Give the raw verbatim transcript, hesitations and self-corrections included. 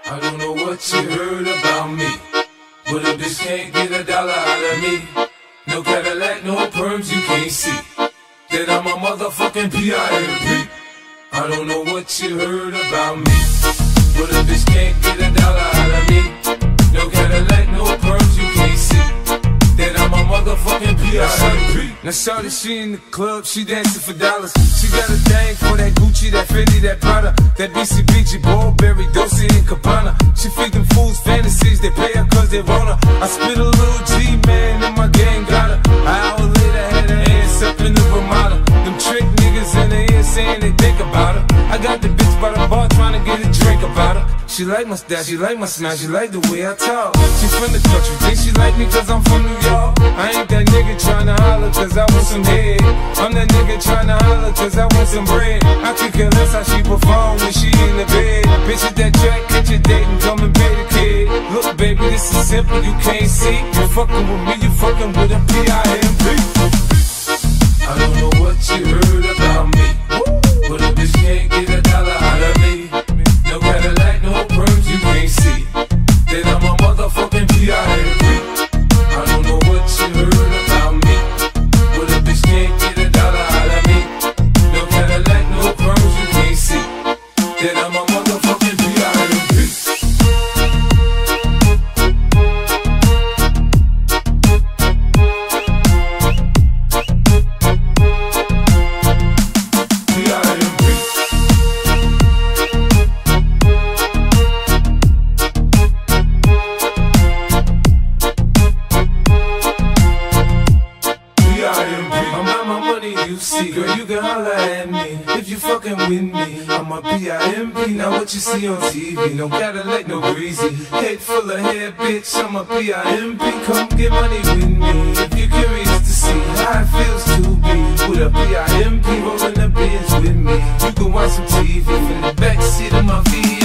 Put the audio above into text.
I don't know what you heard about me, but a bitch can't get a dollar out of me. No Cadillac, no perms, you can't see that I'm a motherfucking P I M P. I don't know what you heard about me, but a bitch can't get a dollar out of me. No Cadillac, no perms, you can't see that I'm a motherfucking P I M P. Now shawty, she in the club, she dancing for dollars. She got a thing for that Gucci, that Fendi, that Prada, that B C B G, Burberry, Dolce and Gabbana. She feed them fools fantasies, they pay her cause they want her. I spit a little G, man, and my gang got her. An hour later, had her ass up in the Ramada. Them trick niggas in the ear saying they think about her. I got the bitch by the bar trying to get a drink about her. She like my style, she like my smile, she like the way I talk. She from the country, think she like me cause I'm from New York. I ain't that nigga tryna holler cause I want some head. I'm that nigga tryna holler cause I want some bread. I could care less how she perform when she in the bed. Bitch at that track, catch a date and come and pay the kid. Look baby, this is simple, you can't see. You fucking with me, you fucking with a P I M P. I don't know what you heard about me, but a bitch can't get a dollar out of me. No Cadillac, no perms, you can't see that I'm a motherfucking P I M P. I don't know what you heard about me, but a bitch can't get a dollar out of me. No Cadillac, no perms, you can't see that I'm a motherfucking P I M P. You see, girl, you can holler at me if you fucking with me. I'm a P I M P, now what you see on T V. No Cadillac, no greasy, head full of hair, bitch. I'm a P I M P, come get money with me if you're curious to see how it feels to be with a P I M P rolling the bins with me. You can watch some T V in the backseat of my V